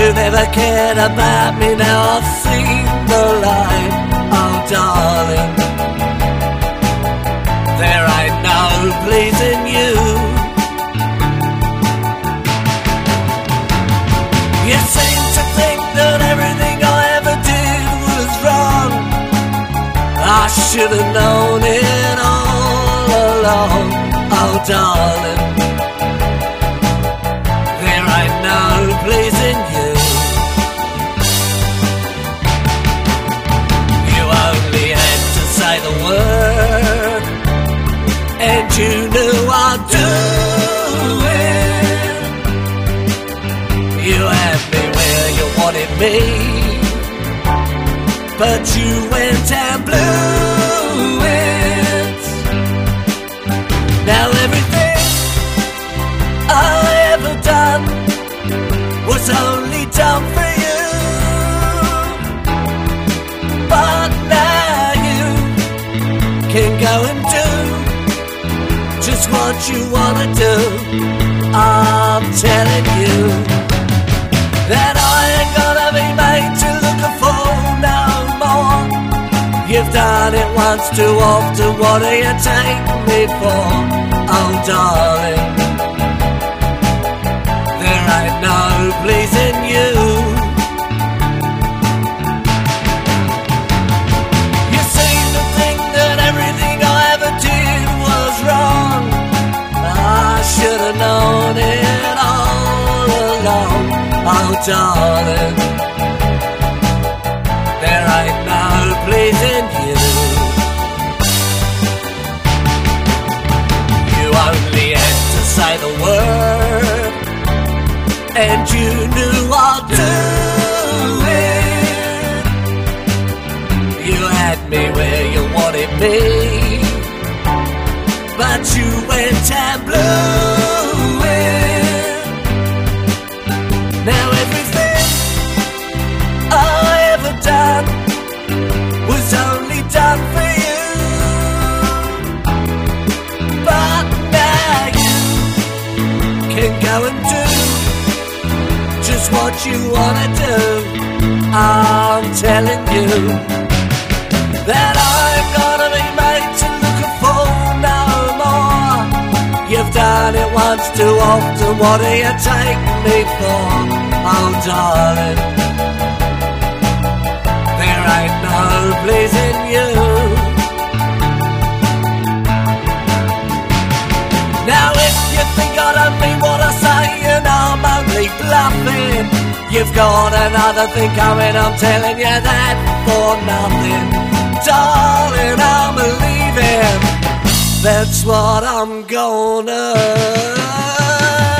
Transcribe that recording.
You never cared about me, now I've seen the light. Oh darling, there ain't no pleasing you. You seem to think that everything I ever did was wrong. I should have known it all along. Oh darling, there ain't no pleasing you. You only had to say the word, and you knew I'd do it. You had me where you wanted me, but you went and blew it. Now everything I ever done was only done for you, but now you can go and do just what you wanna do. I'm telling you that I ain't gonna be made to look for no more. You've done it once too often, what do you take me for? Oh darling, there ain't no pleasing you. You seem to think that everything I ever did was wrong. I should have known it all along. Oh darling, there ain't no pleasing you. You only had to say the word, and you knew I'd do it. You had me where you wanted me, but you went and blew it. Now everything I ever done was only done for you, but now you can go and do just what you wanna do. I'm telling you that I'm gonna be made to look for no more. You've done it once too often, what do you take me for? Oh darling, there ain't no pleasing you. Now if you think I don't mean what I say, you know I'm only bluffing. You've got another thing coming, I'm telling you that for nothing. Darling, I'm leaving, that's what I'm gonna